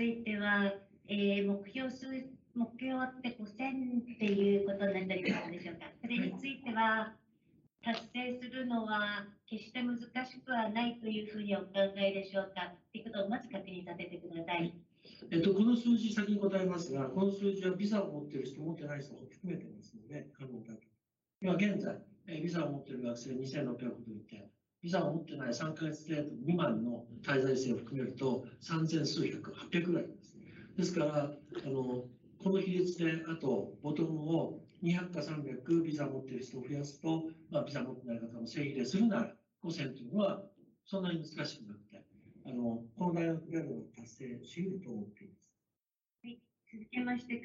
ついては、目標って5000っていうことになっておりますでしょうか。それについては、達成するのは決して難しくはないというふうにお考えでしょうか。ということをまず確認させてください。 この数字、先に答えますが、この数字はビザを持っている人、持ってない人も含めてますので、可能だと。今現在、ビザを持っている学生2600ほどいて、ビザを持ってない3ヶ月程度未満の滞在生を含めると、3000数百、800ぐらいです。ですから、この比率で、あと、ボトムを200か300ビザを持っている人を増やすと、ビザを持ってない方も正比例するなら、5000というのはそんなに難しくなくて、この大学レベルを達成し得ると思っています。 はい、続けまして